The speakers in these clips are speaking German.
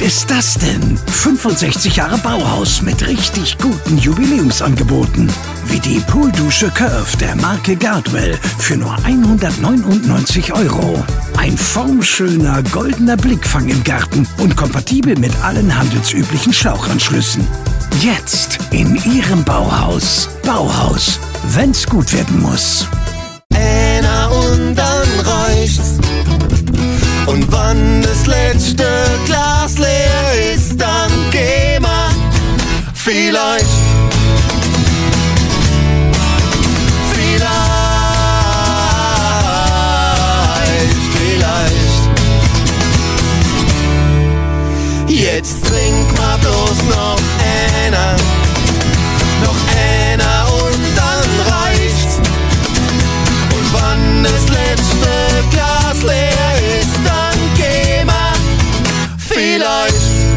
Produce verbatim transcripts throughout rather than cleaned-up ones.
ist das denn? fünfundsechzig Jahre Bauhaus mit richtig guten Jubiläumsangeboten. Wie die Pooldusche Curve der Marke Gardwell für nur hundertneunundneunzig Euro. Ein formschöner goldener Blickfang im Garten und kompatibel mit allen handelsüblichen Schlauchanschlüssen. Jetzt in Ihrem Bauhaus. Bauhaus, wenn's gut werden muss. Einer und dann reicht's. Und wann das letzte Glas leer ist, dann geh mal vielleicht. Vielleicht, vielleicht. Jetzt trink mal bloß noch einer, noch einer und dann reicht's. Und wann das letzte Glas leer ist, dann geh mal vielleicht.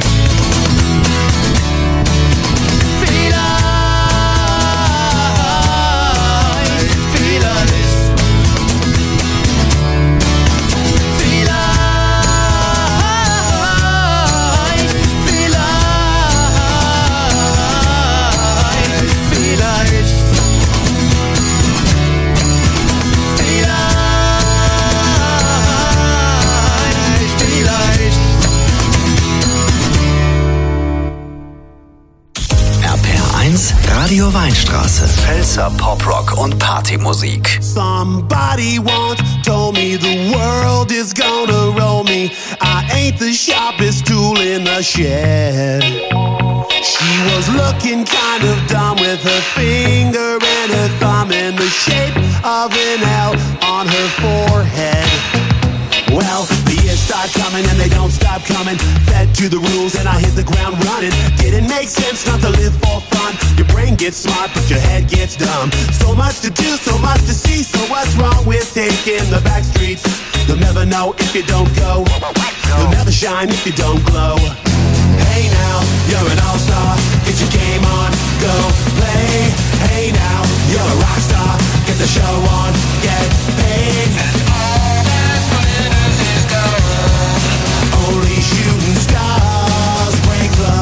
Radio Weinstraße. Pfälzer Poprock und Partymusik. Somebody once told me the world is gonna roll me. I ain't the sharpest tool in the shed. She was looking kind of dumb with her finger and her thumb in the shape of an L on her forehead. Well, the years start coming and they don't stop coming. Fed to the rules and I hit the ground running. Didn't make sense not to live for fun. Your brain gets smart but your head gets dumb. So much to do, so much to see. So what's wrong with taking the back streets? You'll never know if you don't go. You'll never shine if you don't glow. Hey now, you're an all-star. Get your game on, go play. Hey now, you're a rock star. Get the show on, get paid. And all that glitters is gold. Only shooting stars break the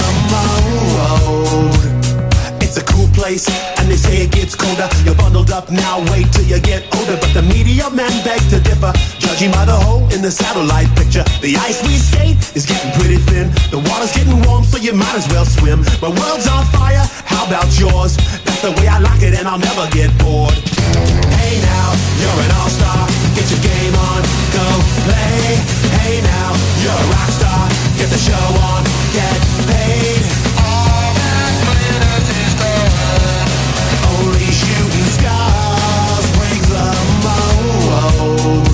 mold. It's a cool place, and they say it gets colder. You're bundled up now, wait till you get older. But the media men beg to differ, judging by the hole in the satellite picture. The ice we skate is getting pretty thin. The water's getting warm, so you might as well swim. My world's on fire, how about yours? That's the way I like it, and I'll never get bored. Hey now, you're an all-star. Get your game on, go play. Hey now, you're a rock star. Get the show on, get paid. All that glitters is gold. Only shooting stars break the mold.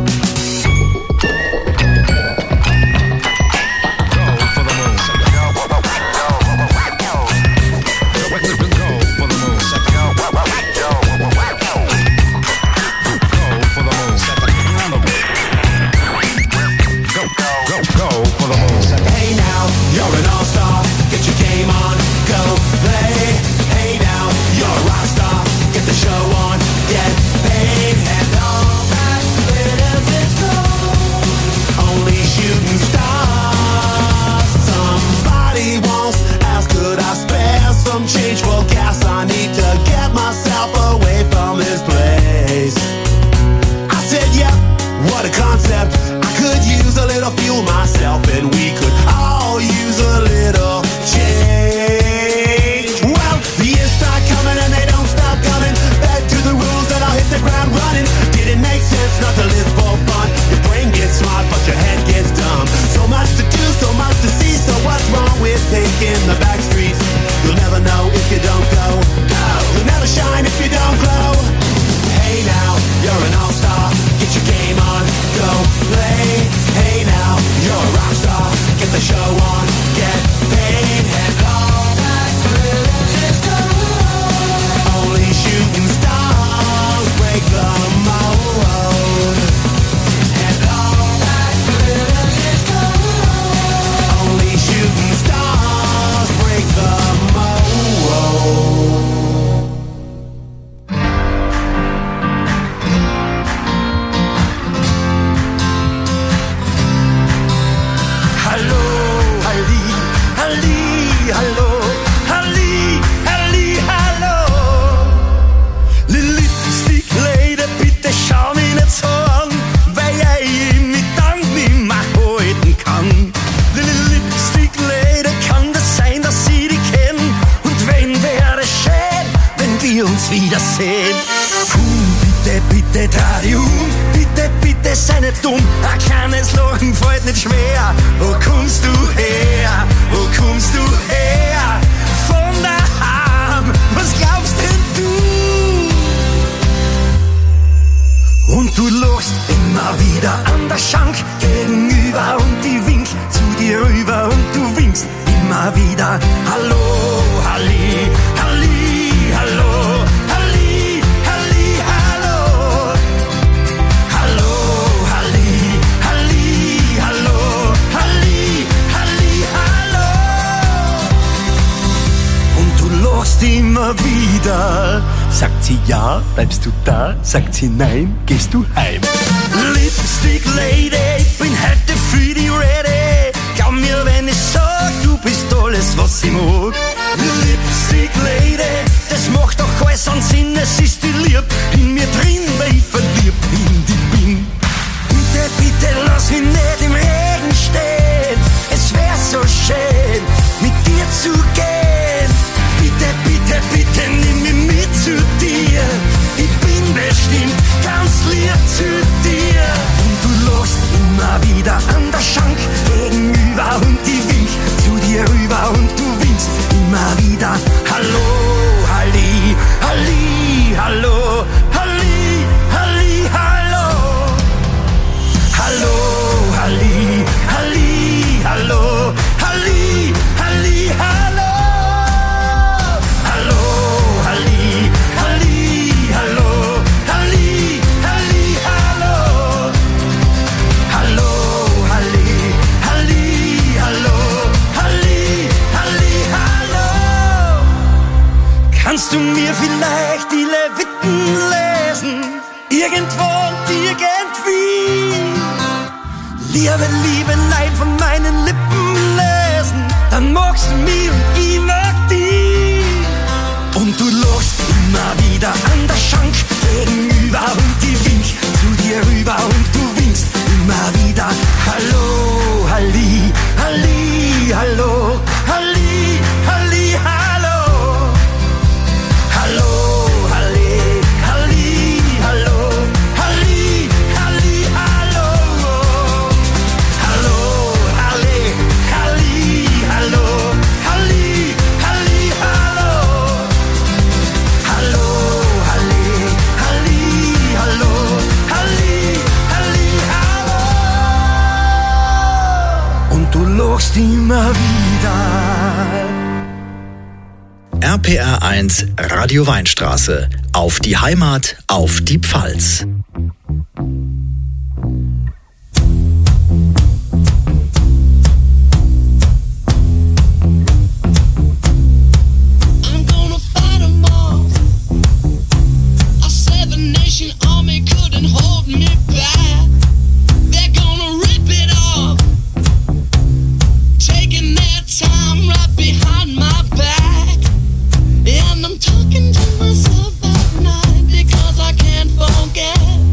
You're an all-star, get your game on, go play. Hey now, you're a rock star, get the show on, get paid. And all that glitters is gold, only shooting stars. Somebody once asked, could I spare some change for gas? I need to get myself away from this place. I said, yeah, what a concept. I could use a little fuel myself, and we could all use a little change. Well, the years start coming and they don't stop coming. Back to the rules and I'll hit the ground running. Didn't make sense not to live for fun. Your brain gets smart but your head gets dumb. So much to do, so much to see. So what's wrong with taking the back streets? You'll never know if you don't go. No, you'll never shine if you don't glow. Hey now, you're an all-star. Get your game on, go play. Hey now, you're a rock star. Get the show on, get paid. And all that glitters is gold. Only shooting stars break the mold. And all that glitters is gold. Only shooting stars break the mold. wird schwer. Wo kommst du her? Wo kommst du her? Von daheim, was glaubst denn du? Und du lachst immer wieder an der Schank gegenüber und die winkt zu dir rüber und du winkst immer wieder. Hallo, Halli, Halli, hallo, Halli, Halli, hallo. Hallo, Halli, Halli, hallo, Halli, Halli, hallo. Und du lachst immer wieder. Sagt sie ja, bleibst du da? Sagt sie nein, gehst du heim? Lipstick Lady, ich bin heute für die ready. Glaub mir, wenn ich sag, du bist alles, was ich mag. Lipstick Lady, das macht doch alles einen Sinn. Es ist die Lieb in mir drin, weil ich verliebt in die bin. Bitte, bitte lass mich nicht im Regen stehen. Es wär so schön, mit dir zu gehen. Bitte, bitte, bitte nimm mich mit zu dir. Ich bin bestimmt ganz lieb zu dir. Und du lachst immer wieder an der Schank gegenüber und die winkt zu dir rüber und du winkst immer wieder. Hallo, Halli, Halli, hallo, Halli, Halli, hallo. Hallo, Halli, Halli, hallo, Halli, Halli, hallo. Hallo, Halli, Halli, hallo, Halli, Halli, hallo. Hallo, Halli, Halli, hallo, Halli, Halli, hallo. Kannst du mir vielleicht die Leviten lesen? Irgendwo und irgendwie. Liebe, Liebe, Leid von meinen Lippen lesen. Dann magst du mich und ich mag dich. Und du lachst immer wieder an der Schank gegenüber und die winkt zu dir rüber und du winkst immer wieder. Hallo, Halli, Halli, hallo, Halli, Halli, hallo. Hallo, Halli, Halli, hallo, Halli, Halli, hallo. Hallo, Halli, Halli, hallo, Halli, Halli, hallo. Hallo, Halli, Halli, hallo, Halli, Halli, hallo. Und du lachst immer wieder. R P R eins Radio Weinstraße. Auf die Heimat, auf die Pfalz. I'm gonna fight 'em all. A seven-nation army couldn't hold me back. They're gonna rip it off, taking their time right behind my back. And I'm talking to myself at night because I can't forget.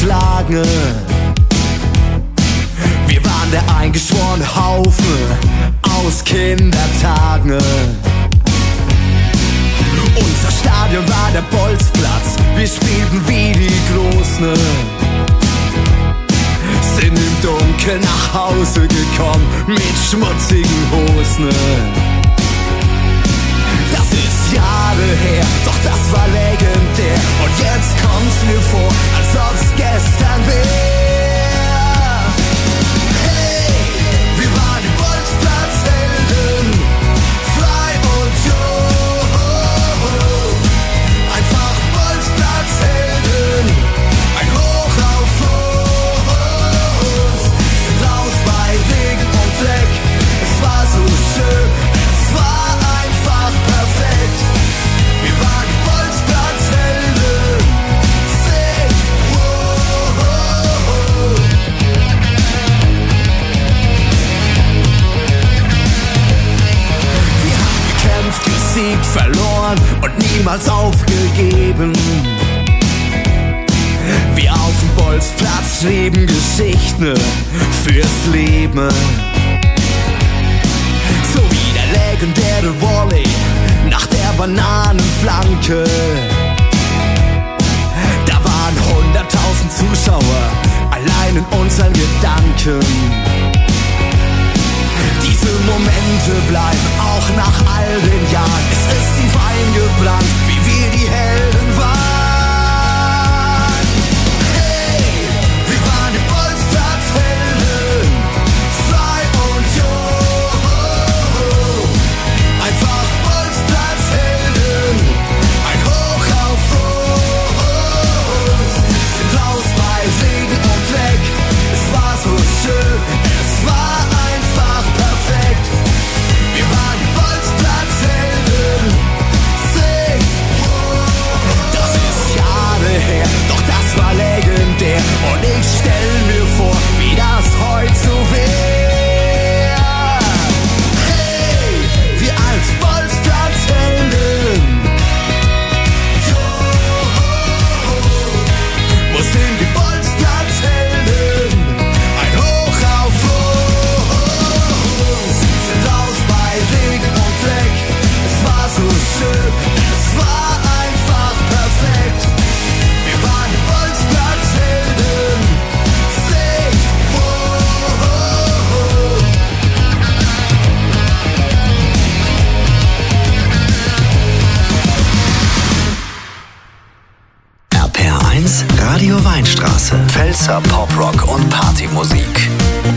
Flagge. Wir waren der eingeschworene Haufen aus Kindertagen. Unser Stadion war der Bolzplatz, wir spielten wie die Großen. Sind im Dunkeln nach Hause gekommen mit schmutzigen Hosen. Das ist Jahre her, doch das war legendär. Und jetzt kommt's mir vor, als ob's gestern wär. Hey, wir waren die Bolzplatzhelden, Fly und Joe. Einfach Bolzplatzhelden, ein Hoch auf uns. Sind raus bei Regen und Dreck, es war so schön, es war einfach perfekt. Wir waren die Bolzplatzhelden, sing, wow, wow. Wir haben gekämpft, gesiegt, verloren und niemals aufgegeben. Wir auf dem Bolzplatz schrieben Geschichten fürs Leben. So wie der legendäre Volley nach der Bananenflanke. Da waren hunderttausend Zuschauer allein in unseren Gedanken. Diese Momente bleiben auch nach all den Jahren. Es ist tief eingebrannt, wie wir die Helden waren. Hey, wir waren die Bolzplatzhelden, Fly und Joe. Einfach Bolzplatzhelden, ein Hoch auf uns. Sind raus bei Regen und Dreck, es war so schön, es war einfach perfekt. Wir waren die Bolzplatzhelden, sing, wow. Das ist Jahre her, doch das war legendär. Und ich stell mir vor, wie das heute so wär. Hey, wir als Bolzplatzhelden, wo sind die Bolzplatzhelden? Ein Hoch auf uns. Sind raus bei Regen und Dreck. Es war so schön, es war einfach perfekt. Wir waren die Bolzplatzhelden. Sing, wow. R P R eins Radio Weinstraße. Pfälzer Poprock und Partymusik.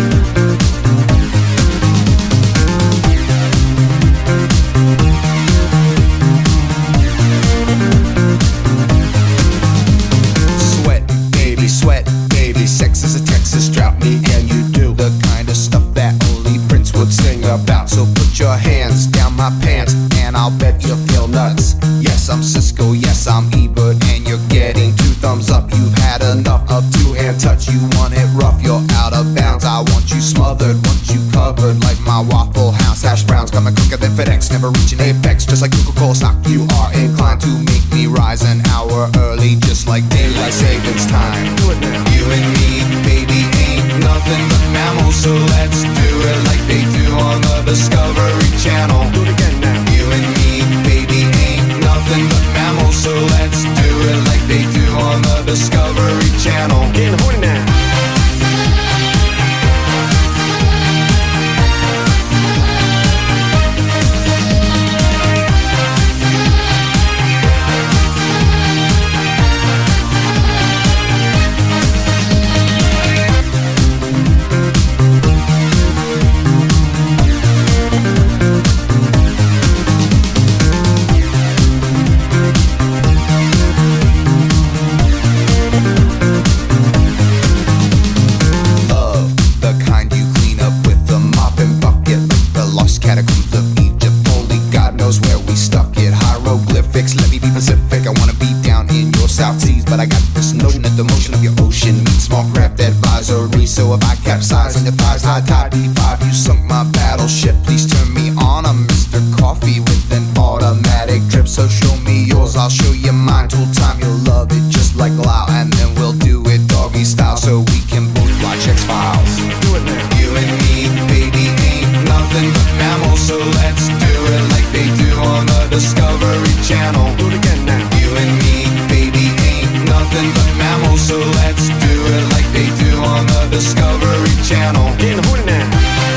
Sweat, baby, sweat, baby. Sex is a Texas drought, me and you do the kind of stuff that only Prince would sing about. So put your hands down my pants, and I'll bet you'll feel nuts. Yes, I'm Cisco, yes, I'm Ebert, and you're getting two thumbs up. You've had enough of two-hand touch. You want it rough, you're out of bounds. I want you smothered, want you covered like my Waffle House hash browns. Coming quicker than FedEx, never reaching apex. Just like Coca-Cola stock, you are inclined to make me rise an hour early, just like daylight savings time. Do it now. You and me, baby, ain't nothing but mammals, so let's do it like they do on the Discovery Channel. Do it again now. You and me, baby, ain't nothing but mammals, so let's do it like they do on the Discovery Channel. Getting horny now. So if I capsize on your thighs, high tide B five, you sunk my battleship. Please turn me on, I'm Mister Coffee with an automatic drip. So show me yours, I'll show you mine. Tool time, you'll love it just like Lao, and then we'll do it doggy watch X-Files. Do it now. You and me, baby, ain't nothing but mammals, so let's do it like they do on the Discovery Channel. Do it again now. You and me, baby, ain't nothing but mammals, so let's do it like they do on the Discovery Channel. Get in the hood now.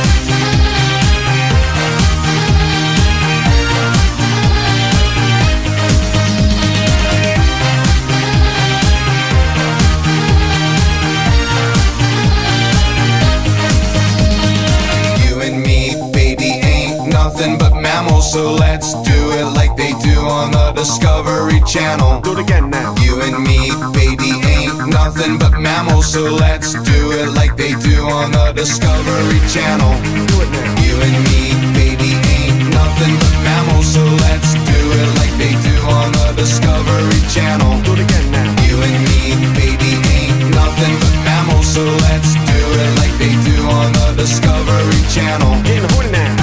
But mammals, so let's do it like they do on the Discovery Channel. Do it again now. You and me, baby, ain't nothing but mammals, so let's do it like they do on the Discovery Channel. Do it now. You and me, baby, ain't nothing but mammals, so let's do it like they do on the Discovery Channel. Do it again now. You and me, baby, ain't nothing but mammals, so let's do it like they do on the Discovery Channel. Get in the hood now.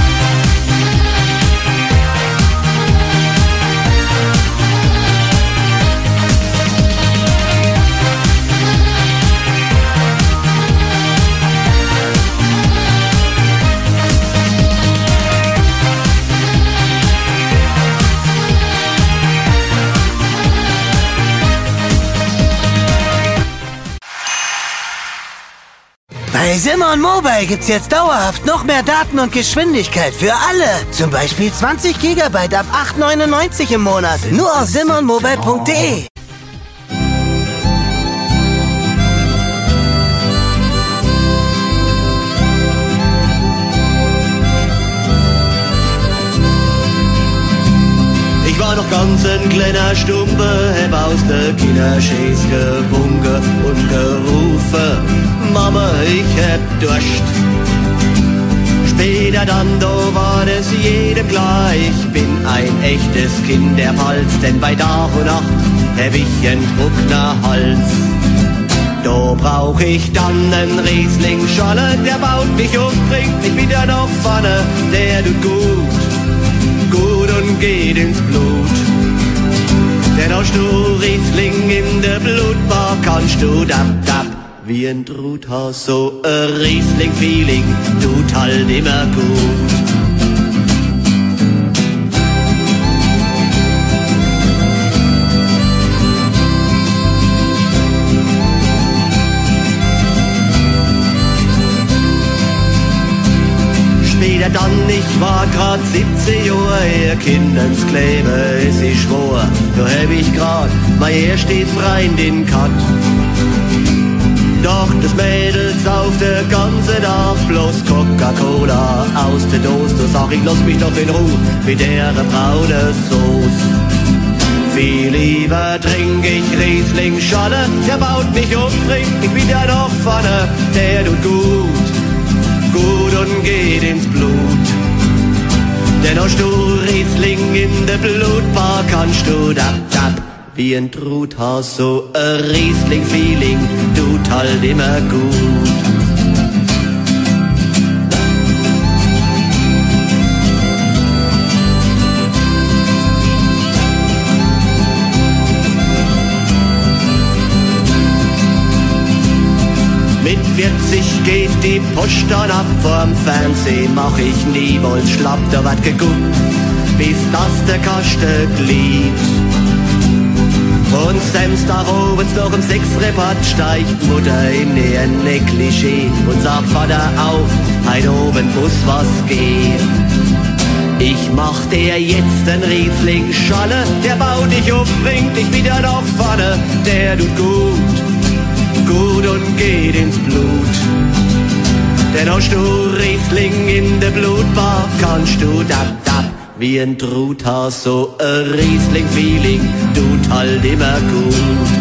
Bei Simon Mobile gibt's jetzt dauerhaft noch mehr Daten und Geschwindigkeit für alle. Zum Beispiel zwanzig Gigabyte ab acht neunundneunzig im Monat. Nur auf simon mobile punkt de. Ich war noch ganz ein kleiner Stumpe, hab aus der Kinderschäß gewunken und gerufen, Mama, ich hab Durst. Später dann, da war es jedem klar, ich bin ein echtes Kind der Pfalz, denn bei Tag und Nacht hab ich einen trockener Hals. Da brauch ich dann einen Riesling-Scholle, der baut mich um, bringt mich wieder nach vorne, der tut gut, gut und geht ins Blut. Denn hast du Riesling in der Blutbar, kannst du dab, dab, wie ein Truthaus, so ein Riesling-Feeling tut halt immer gut. Später dann, ich war grad siebzehn Jahre, ihr Kindens Klebe, es ist schwor, da hab ich grad mein erstes Freundin gehabt. Doch das Mädel sauft der ganze Tag bloß Coca-Cola aus der Dose. Da sag ich, lass mich doch in Ruhe mit der braune Sauce. Viel lieber trink ich Riesling-Scholle, der baut mich um, bringt mich wieder nach vorne. Der tut gut, gut und geht ins Blut. Denn hast du Riesling in der Blutbar, kannst du dab, dab, wie ein Truthaus, so ein Riesling-Feeling tut halt immer gut. Mit vierzig geht die Post dann ab, vorm Fernsehen mach ich niemals schlapp, da wird geguckt, bis das der Kasten gliebt. Und Samstag abends noch um sechs Repart steigt Mutter in ihr Negligé und sagt, Vater auf, heute oben muss was gehen. Ich mach dir jetzt einen Riesling-Scholle, der baut dich um, bringt dich wieder nach vorne, der tut gut, gut und geht ins Blut. Denn hast du Riesling in der Blutbar, kannst du dab, dab, wie ein Truthaus, so ein Riesling-Feeling tut halt immer gut.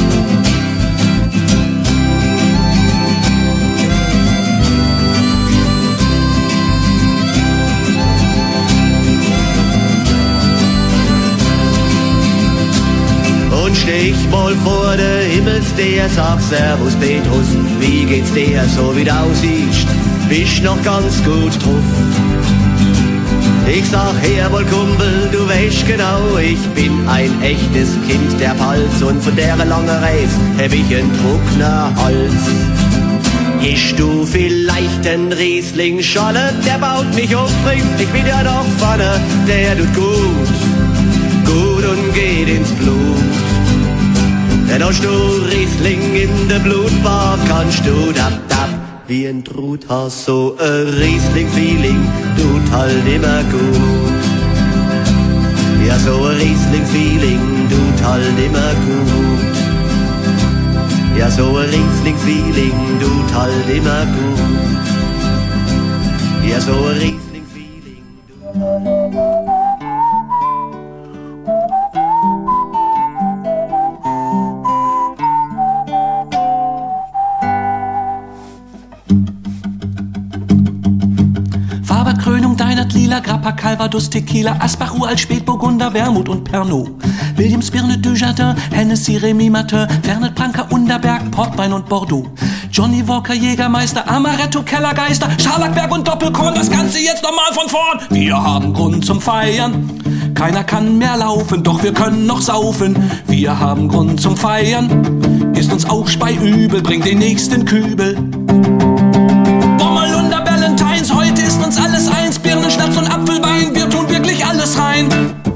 Und steh ich mal vor der Himmelsdeer, sag Servus Petrus, wie geht's dir, so wie du aussiehst, bist noch ganz gut drauf. Ich sag, jawohl Kumpel, du weißt genau, ich bin ein echtes Kind der Pfalz und von der langen Reise hab ich einen trockenen Hals. Isch du vielleicht den Riesling Scholle, der baut mich umbringt, ich bin ja noch vorne, der tut gut, gut und geht ins Blut. Denn hast du Riesling in der Blutbahn, kannst du tap tap wie ein Truthahn, so ein Riesling-Feeling tut halt immer gut. Ja, so ein Riesling-Feeling tut halt immer gut. Ja, so ein Riesling-Feeling tut halt immer gut. Ja, so ein Riesling-Feeling tut... Farberkrönung deiner Lila, Grappa, Calvados, Tequila, Asbach, Uralt, Spätburgunder, Wermut und Pernod. Williams, Birne, Dujardin, Hennessy, Remy Martin, Fernet, Branca, Underberg, Portwein und Bordeaux. Johnny Walker, Jägermeister, Amaretto, Kellergeister, Scharlachberg und Doppelkorn, das Ganze jetzt nochmal von vorn. Wir haben Grund zum Feiern, keiner kann mehr laufen, doch wir können noch saufen. Wir haben Grund zum Feiern, ist uns auch speiübel, bringt den nächsten Kübel. Bommerlunder, Ballantines, heute ist uns alles eins, Birnen, Schnaps und Apfelwein, wir tun wirklich alles rein.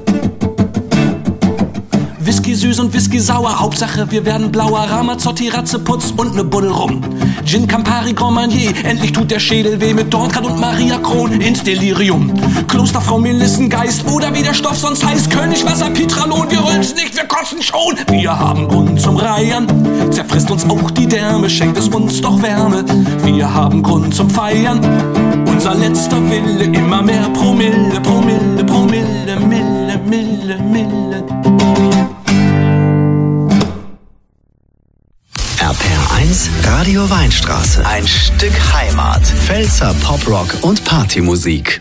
Whisky süß und Whisky sauer, Hauptsache wir werden blauer. Ramazzotti, Ratzeputz und ne Buddel rum. Gin, Campari, Grand Marnier, endlich tut der Schädel weh mit Dornkart und Maria Kron ins Delirium. Klosterfrau, Melissengeist oder wie der Stoff sonst heißt, Königwasser, Pitralon, wir rülpsen nicht, wir kotzen schon. Wir haben Grund zum Reiern, zerfrisst uns auch die Därme, schenkt es uns doch Wärme. Wir haben Grund zum Feiern, unser letzter Wille, immer mehr Promille, Promille, Promille, Mille, Mille, Mille. R P R eins Radio Weinstraße. Ein Stück Heimat. Pfälzer Poprock und Partymusik.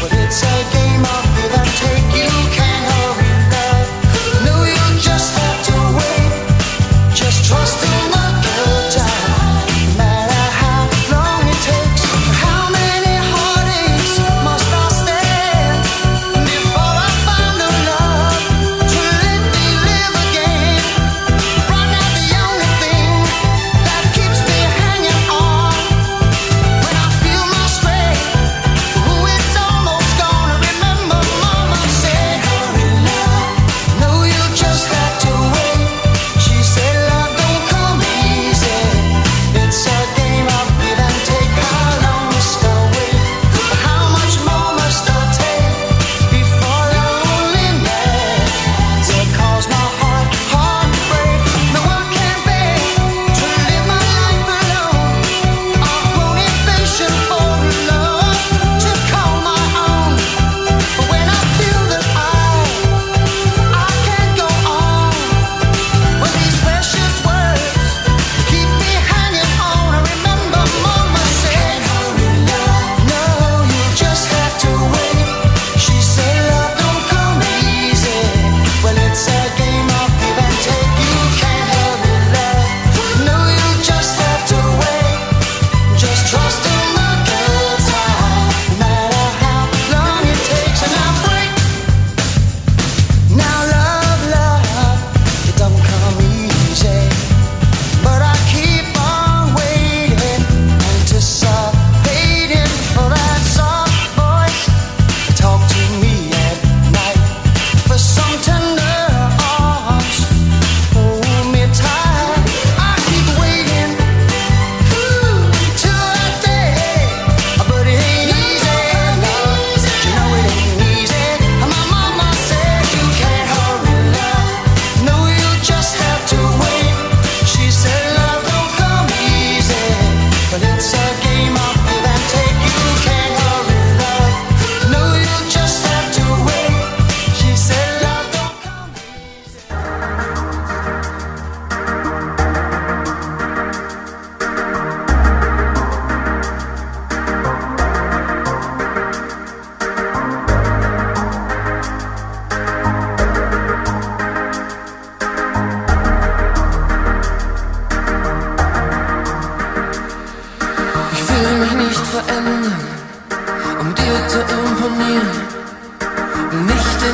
Take you can't hurry love. No, you just have to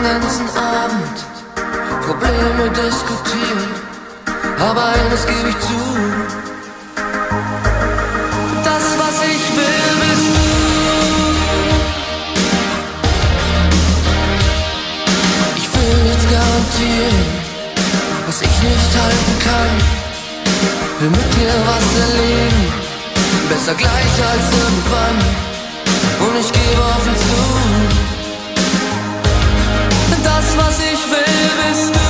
den ganzen Abend Probleme diskutiert, aber eines gebe ich zu: das, was ich will, bist du. Ich will nichts garantieren, was ich nicht halten kann. Will mit dir was erleben, besser gleich als irgendwann. Und ich gebe offen zu: das, was ich will, bist du.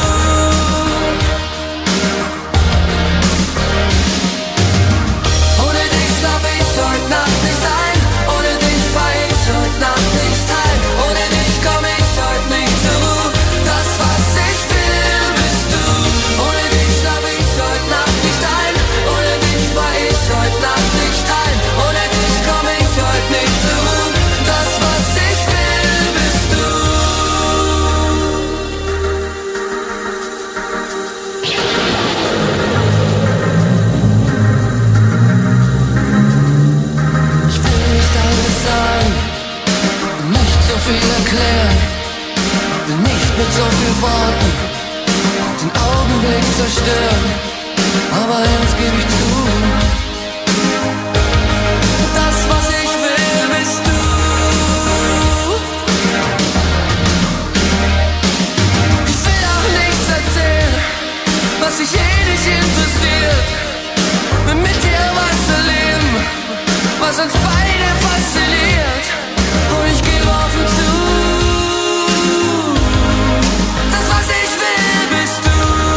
Ohne dich schlaf ich heute Nacht nicht ein. Ohne dich fahr ich heute Nacht nicht heim. Ohne dich komm ich heute nicht zur Ruhe. Das, was ich will, bist du. Ohne dich schlaf ich heute Nacht nicht ein. Ohne dich fahr ich heute Nacht nicht heim. Ohne dich komm ich heute nicht zur Ruhe. Das, was ich will, bist du. Nicht so viel erklären, nicht mit so viel Worten den Augenblick zerstören, aber eins gebe ich zu: das, was ich will, bist du. Ich will auch nichts erzählen, was sich eh nicht interessiert. Will mit dir was erleben, was uns beide fasziniert. Und ich gebe offen zu: das, was ich will, bist du.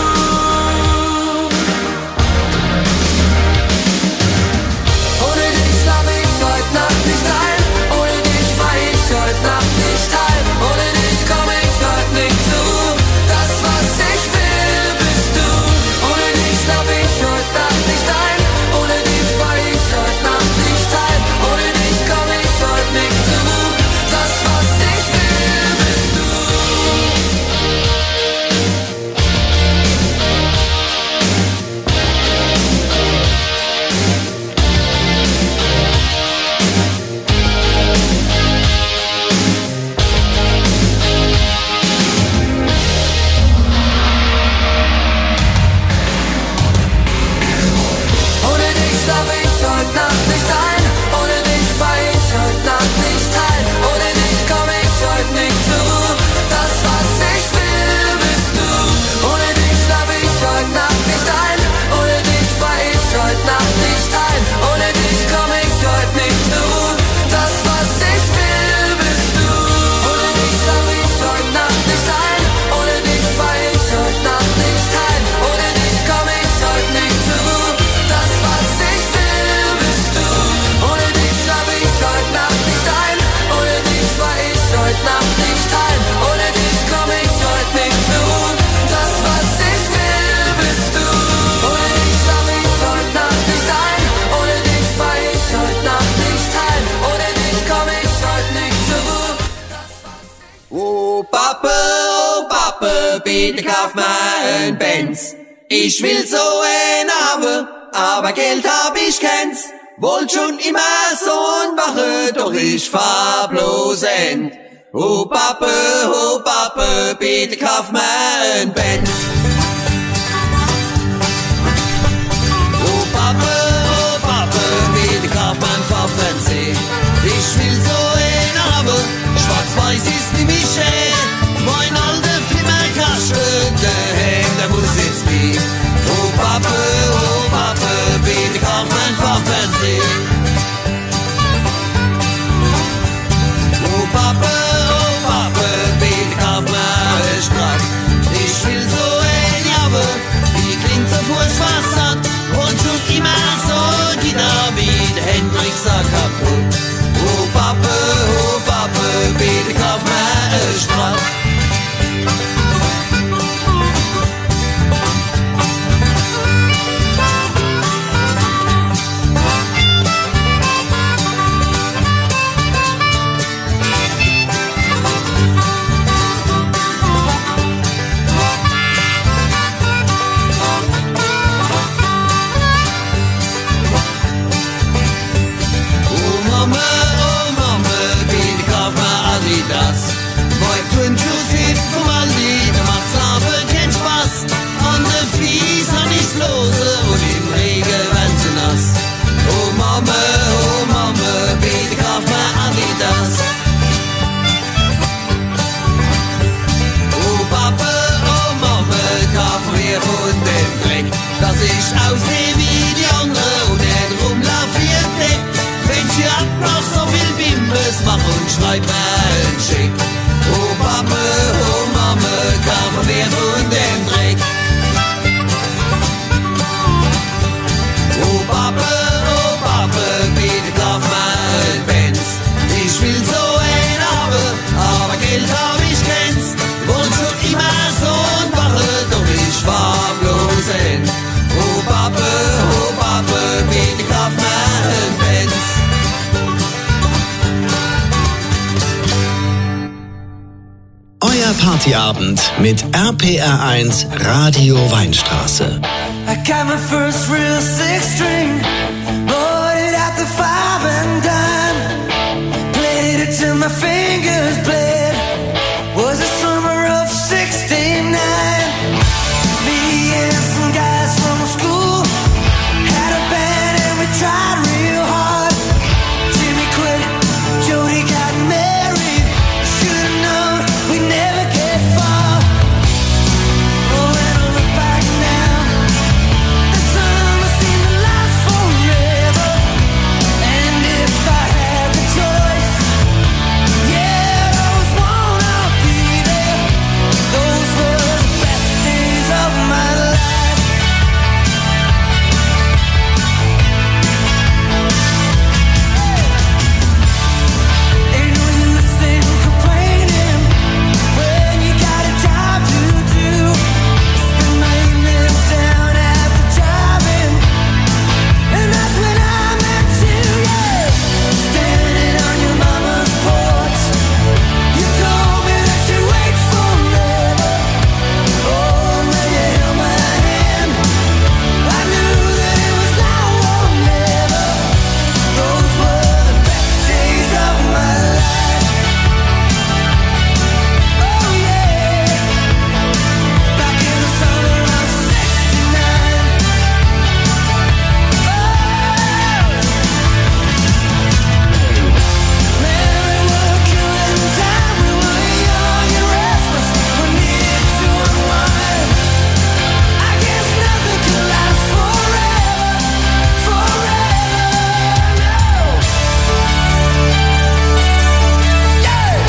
Ohne dich schlaf ich heute Nacht nicht ein. Ohne dich fahr ich heute Nacht nicht heim. Ohne dich komm ich heute nicht zur Ruhe. Das, was ich will, bist du. Ohne dich schlaf ich heute Nacht nicht ein. Ohne dich fahr ich heute Nacht nicht heim. Ohne dich komm ich heute nicht zur Ruhe. Das, was ich will, bist du. Ohne dich schlaf ich heute Nacht nicht ein. Ohne dich fahr ich heute Nacht nicht heim. Ohne dich komm ich heute nicht zur Ruhe. Das, was ich will, bist du. Ohne dich schlaf ich heute Nacht nicht ein. Ohne dich fahr ich heute Nacht nicht heim. Ohne dich komm ich heute nicht zur Ruhe. Das, was ich will, bist du. Ohne dich schlaf ich heute Nacht nicht ein. Ohne dich fahr ich heute Nacht nicht heim. Ohne dich komm ich heute nicht zur Ruhe. Das, was ich will, bist du. Ohne dich schlaf ich heute Nacht nicht ein. Ohne dich fahr ich heute Nacht nicht heim. Ohne dich komm ich heute nicht zur Ruhe. Das, was ich will, bist du. Ohne dich schlaf ich heute Nacht nicht ein. Ohne dich fahr ich heute Nacht nicht heim. Ohne dich komm ich heute nicht zur Ruhe. Oh Pappe, oh Pappe, bitte kauf mir ein Benz. Ich will so ein haben, aber Geld hab ich keins. Wollt schon immer Sohn machen, doch ich fahr bloß end. Oh Pappe, oh Pappe, bitte kauf mir ein Benz. Oh Pappe, oh Pappe, bitte kauf mir ein Pfaffensee. Ich will so ein haben, schwarz-weiß ist die Mische. Mein alter Flimmerkasten, der hängt, der muss jetzt wie. Oh Pappe, oh Pappe, bitte kauf mir ein Pfaffensee. Oh Pappe, oh Pappe, bitte kauf mir ein Strack. Ich will so ein Jabbe, die klingt so furchtbar satt. Und schon immer so Gitarre wie der Hendrixer kaputt. Oh Pappe, oh Pappe, bitte kauf mir ein Strack. Partyabend mit R P R eins Radio Weinstraße. I got my first real six string, bought it at the five and dime, played it till my fingers bled, was the summer of sixty-nine. Me and some guys from school had a band and we tried real hard. Jimmy quit, Jody got married, should've known we never get far. Oh, when I look back now, the summer seemed to last forever. And if I had the choice, yeah, I always wanna be there. Those were the best days of my life. Ain't no use in complaining when you got a job to do. Spend my evenings down at the drive-in, and that's when I met you, yeah. Standing on your mama's porch, you told me that you'd wait forever. Oh, when you held my hand, I knew that it was now or never. Those were the best days of my life. Oh yeah, back in the summer of sixty-nine. Man, we were killing time, we were young and restless, we needed to unwind. I guess nothing could last forever, forever, no. Yeah.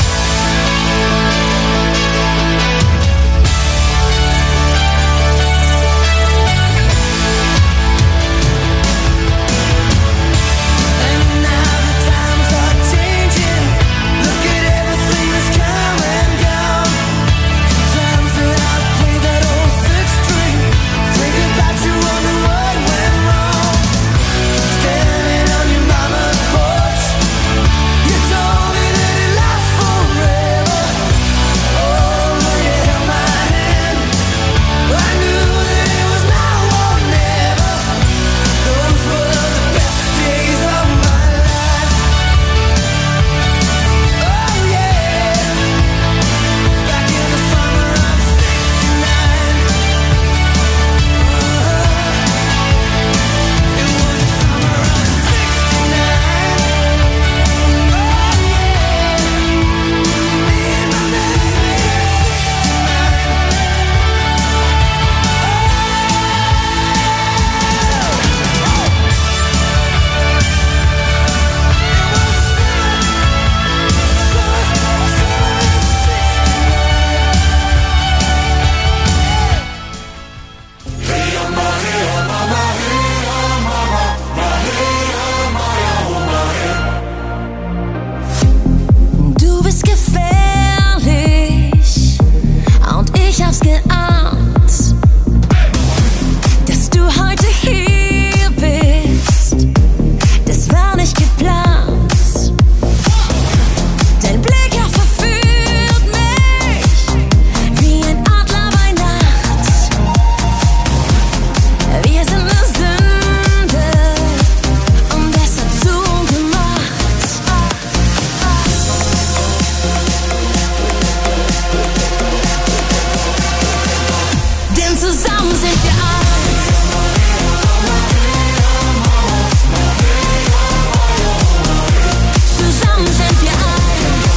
And now the times are changing. Look at everything that's come and gone. Sometimes when I play that old six string, think about you, wonder what went wrong. Standing on your mama's porch, you told me that it lasts forever. Oh, when you held my hand, I knew that it was now or never. Those were the best days of my life. Oh yeah, back in the summer of sixty-nine. It was the summer of sixty-nine. Oh yeah, me and my baby, du bist gefährlich und ich hab's geahnt, dass du heute hier bist. Das war nicht geplant. Dein Blick er verführt mich wie ein Adler bei Nacht. Wir sind eine Sünde und deshalb zugemacht. Denn zusammen sind wir eins. Zusammen sind wir eins.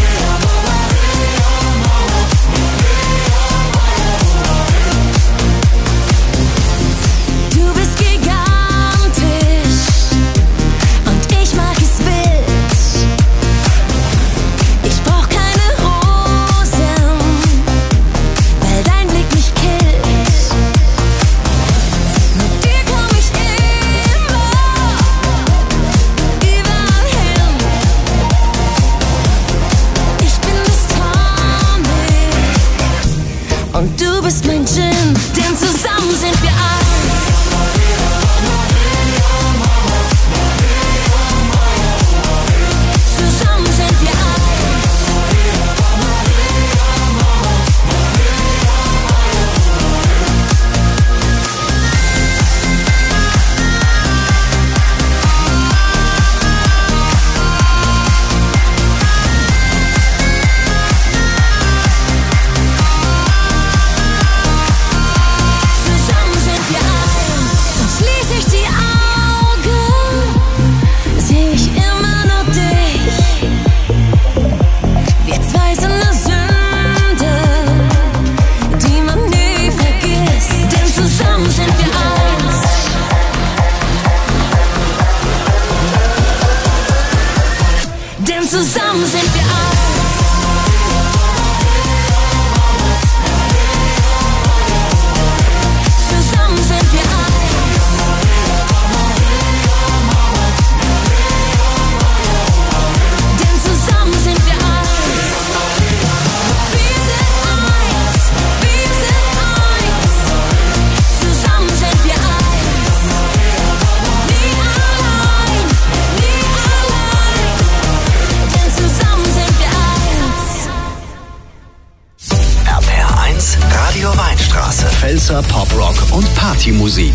Du bist gigantisch und ich mag es wild. Ich brauch keine Rosen, weil dein Blick mich killt. Mit dir komm ich immer überall hin. Ich bin das Tonic und du bist mein Gin, denn zusammen sind wir eins. Zusammen sind wir eins. eins. Radio Weinstraße. Pfälzer Poprock und Partymusik.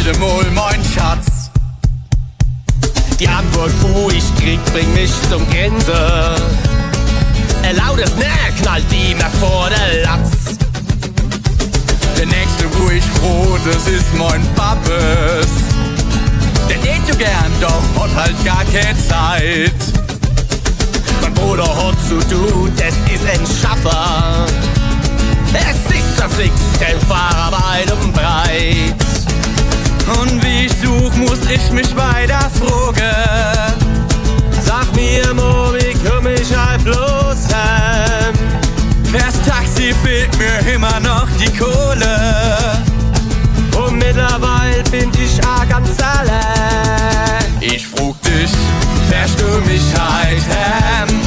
heute mal, mein Schatz? Die Antwort, wo ich krieg, bringt mich zum Gänse. Ein lautes Näh knallt die mir vor der Latz. Der nächste, wo ich froh, das ist mein Pappes. Der geht so gern, doch hat halt gar keine Zeit. Mein Bruder hat zu tun, das ist ein Schaffer. Es ist zerflixt, kein Fahrer weit und breit. Und wie ich such, muss ich mich weiter fragen. Sag mir, Mo, wie komm ich halt bloß heim? Fürs Taxi fehlt mir immer noch die Kohle. Und mittlerweile bin ich auch ganz allein. Ich frug dich, fährst du mich halt heim?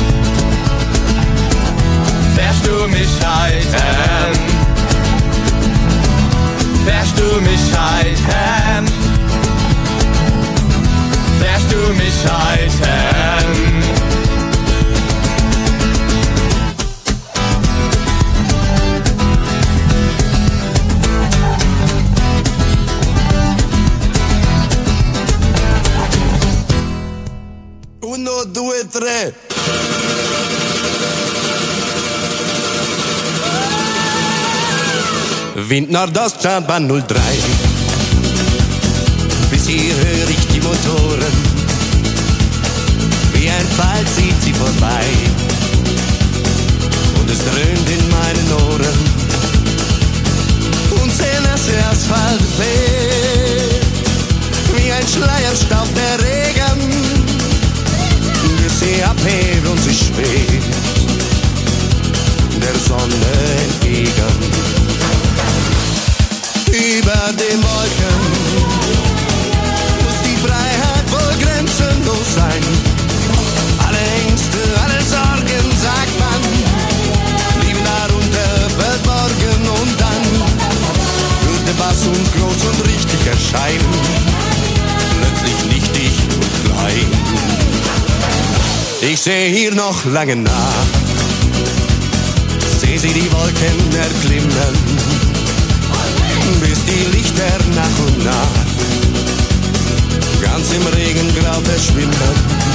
Fährst du mich halt heim? Fährst du mich halt heim? Fährst du mich halt heim? Uno, due, tre. Wind Nordoststadtbahn null drei. Bis hier höre ich die Motoren. Wie ein Pfeil zieht sie vorbei. Und es dröhnt in meinen Ohren. Und der nasse Asphalt fehlt. Wie ein Schleierstaub der Regen. Bis sie abhebt und sich schwebt. Der Sonne entgegen. Über den Wolken muss die Freiheit wohl grenzenlos sein. Alle Ängste, alle Sorgen, sagt man, blieben darunter verborgen. Und dann würde was und groß und richtig erscheinen, plötzlich nichtig und klein. Ich sehe hier noch lange nach, seh sie die Wolken erklimmen, bis die Lichter nach und nach ganz im Regengrau verschwimmen.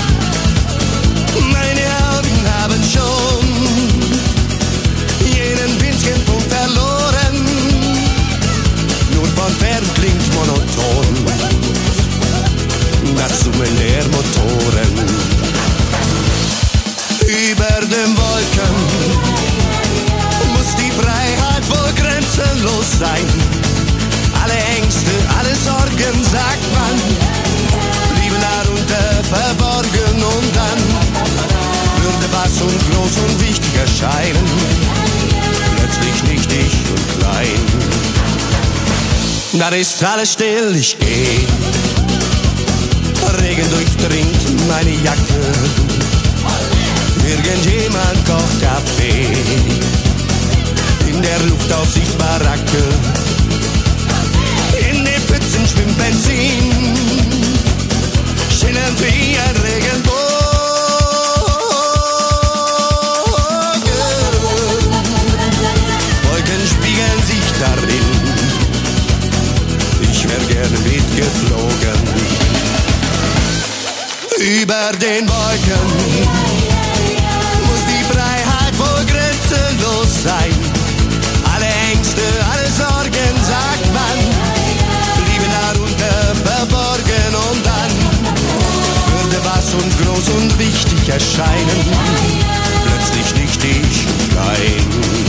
Meine Augen haben schon jenen winzigen Punkt verloren. Nur von fern klingt monoton das Summen der Motoren. Über den Wolken muss die Freiheit wohl grenzenlos sein. Alle Ängste, alle Sorgen, sagt man, blieben darunter verborgen. Und dann würde was und groß und wichtig erscheinen, plötzlich nichtig und klein. Dann ist alles still, ich geh, Regen durchdringt meine Jacke. Irgendjemand kocht Kaffee, in der Luft Aufsicht Baracke. In den Pfützen schwimmt Benzin, schillernd wie ein Regenbogen. Wolken spiegeln sich darin, ich wär gerne mitgeflogen. Über den Wolken muss die Freiheit wohl grenzenlos sein. Alle Ängste, alle Sorgen, sagt man, blieben darunter verborgen. Und dann würde was und groß und wichtig erscheinen, plötzlich nichtig und klein.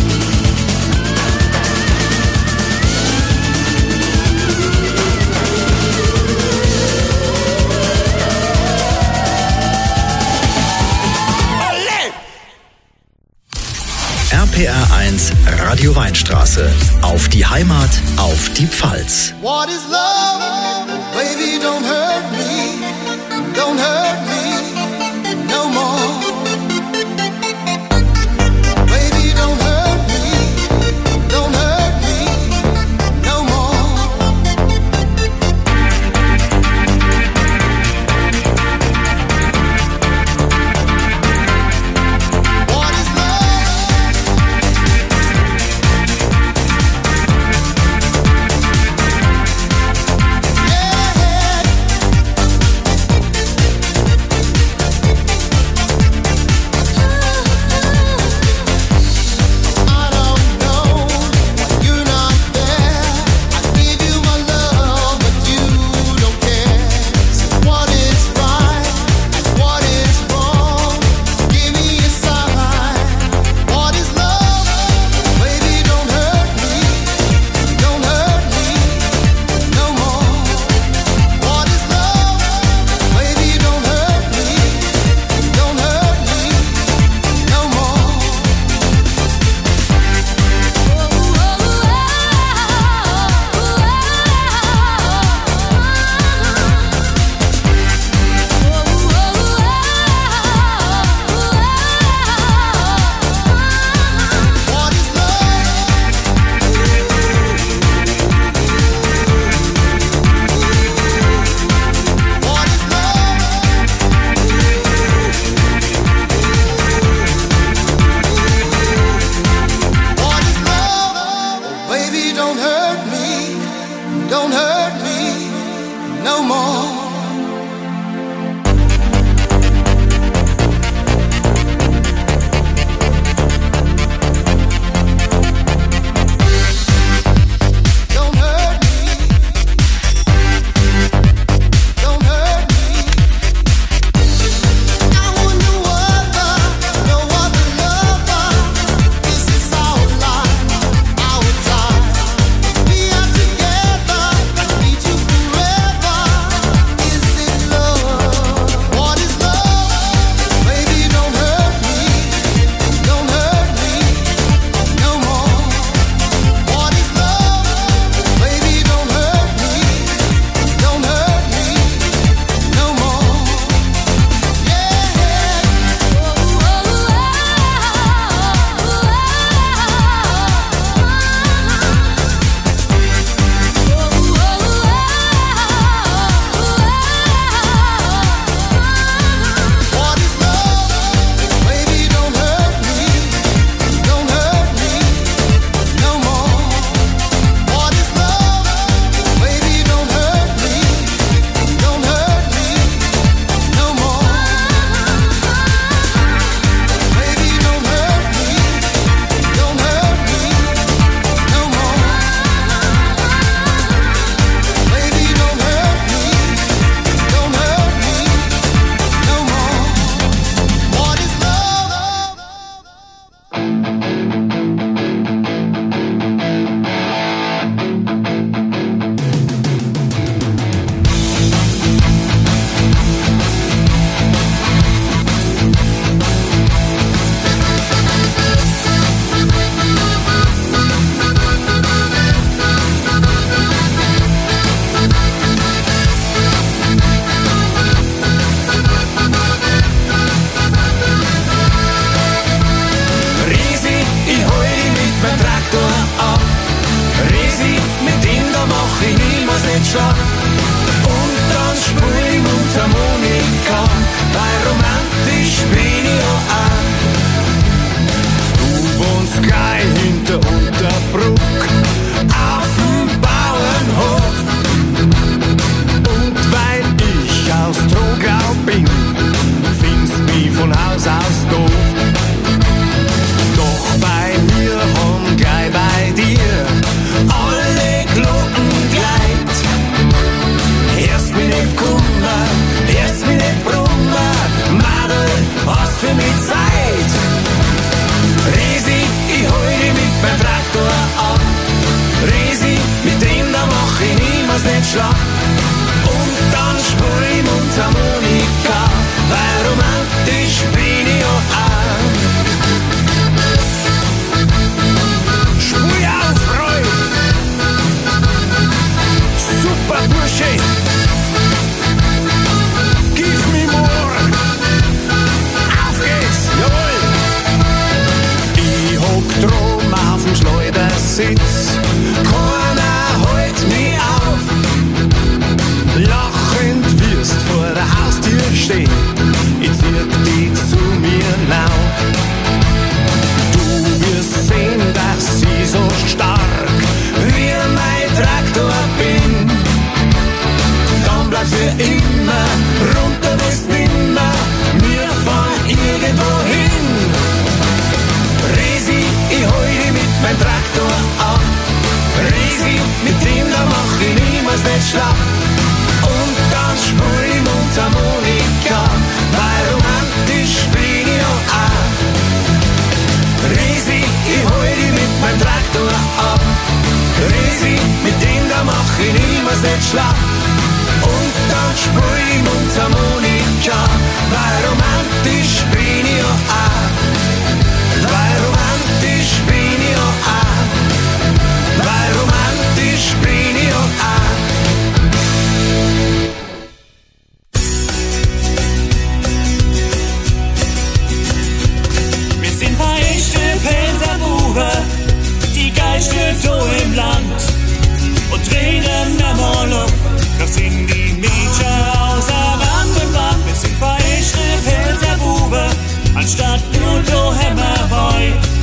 R P R eins Radio Weinstraße. Auf die Heimat, auf die Pfalz. What is love? Baby, don't hurt me. Don't hurt me no more. Baby, don't hurt me. Don't hurt me no more. What is love? don't hurt me no more.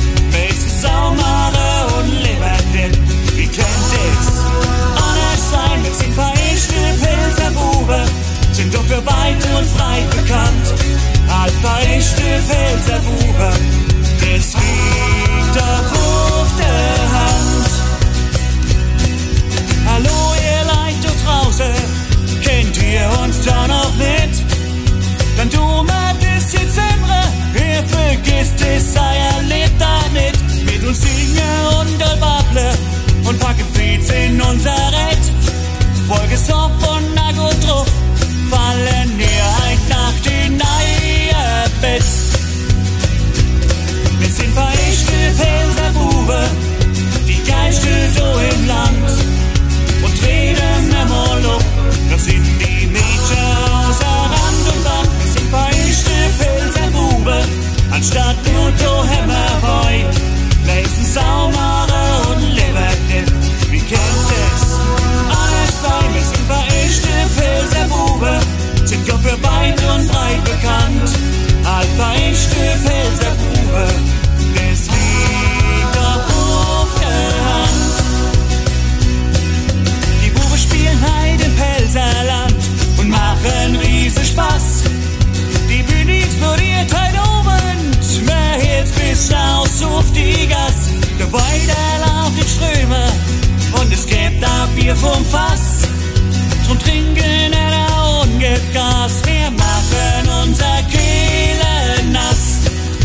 On our side und breit bekannt. Altbeichte Pfälzer Bube, es liegt doch auf der Hand. Hallo ihr Leute da draußen, kennt ihr uns da noch nicht? Dann tu mal das jetzt immer, ihr vergisst es, sei ein Lied damit. Mit uns singen und babble und packen Feeds in unser Rett. Folge Sopp und Nago drauf, fallen ihr heute Nacht in euer Bett. Wir sind bei echte Pfälzer Bube, die geilste so im Land. Und reden immer Luft, das sind die Mädchen außer Rand und Band. Wir sind bei echte Pfälzer Bube, anstatt Pluto Hammerboy. Lesen Saumare und Leberknipp, wie kennt es? Alles sein, wir sind bei echte Pfälzer Bube, sind ja für weit und breit bekannt. Alt bei echte Pfälzer Bube, das liegt doch auf der Hand. Die Bube spielen heut im Pelzerland und machen riesen Spaß. Die Bühne explodiert heut oben, wer jetzt bis aus auf die Gas. Der Beutel lauft in Ströme und es gibt ab Bier vom Fass. Drum trinken er und gibt Gas, wir machen unser Kehle nass.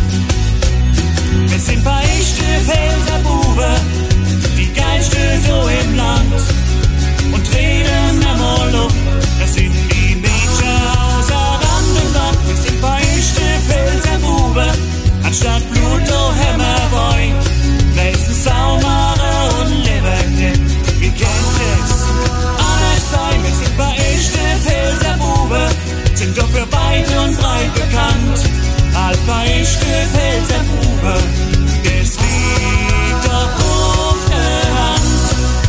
Wir sind bei echte Pfälzer Bube, die geilste so im Land. Und reden einmal Luft, das sind die Mädchen außer Rand und Band. Wir sind bei echte Pfälzer Bube, anstatt Pluto Hammerboy. Lesen Saumare und Leberknipp, wie kennt es? Alles sein, wir sind bei echte Pfälzer Bube, sind doch für weit und breit bekannt. Alt bei echte Pfälzer Bube, das liegt doch auf der Hand.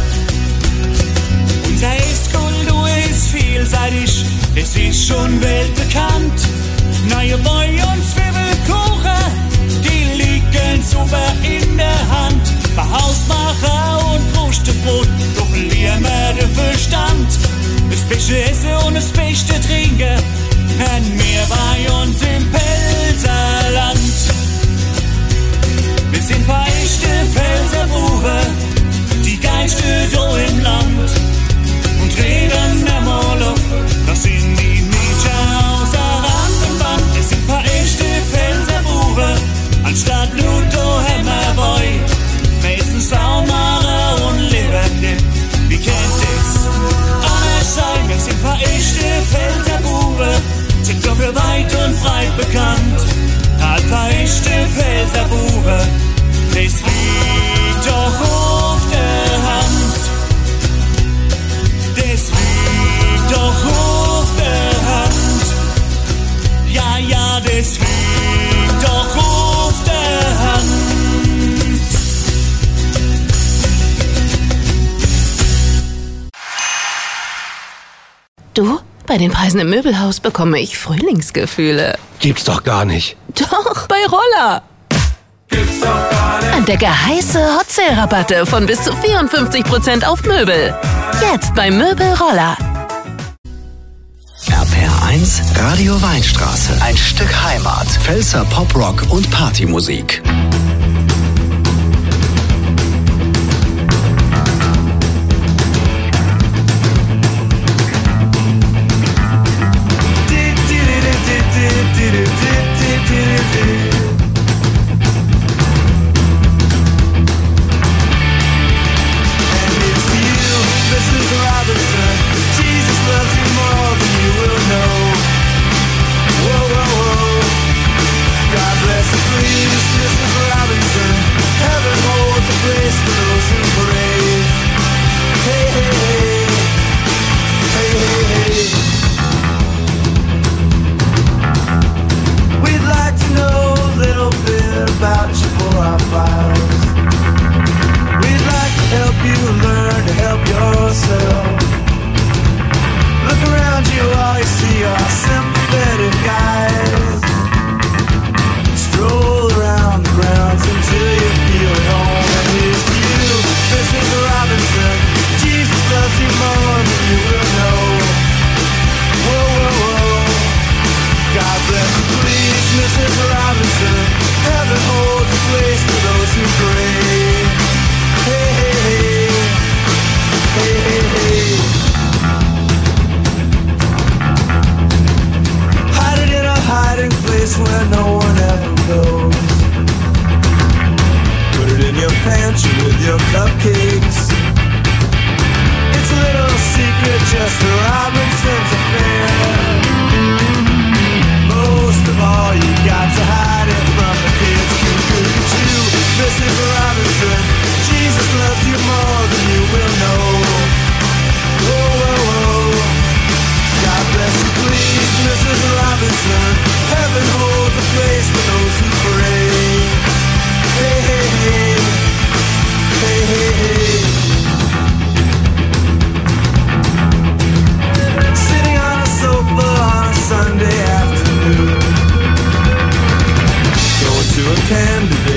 Unser Esskultur ist vielseitig, es ist schon weltbekannt. Neue Boy und Zwiebelkuchen, die liegen super in der Hand. Bei Hausmacher und Brustbrot, doch verlieren wir den Verstand. Das beste Essen und das beste Trinken, haben wir bei uns im Pelzerland. Wir sind bei echte Pfälzer Bube, die geilste so im Land. Und reden immer Luft, das sind die Mädchen außer Rand und Band. Wir sind bei echte Pfälzer Bube, anstatt Pluto Hammerboy. Mason Saumare und Leberknipp, wie kennt es? Alles sein, wir sind bei echte Pfälzer Bube, sind doch für weit und breit bekannt. Alt bei echte Pfälzer Bube, das liegt doch auf der Hand. Das liegt doch auf der Hand. Ja, ja, das liegt doch auf der Hand. Du, bei den Preisen im Möbelhaus bekomme ich Frühlingsgefühle. Gibt's doch gar nicht. Doch, bei Roller. Gibt's doch gar nicht. Entdecke heiße Hot Sale Rabatte von bis zu vierundfünfzig Prozent auf Möbel. Jetzt bei Möbel Roller. R P R eins Radio Weinstraße. Ein Stück Heimat. Pfälzer Poprock und Partymusik. Stroll around the grounds until you feel at home. And here's to you, this can be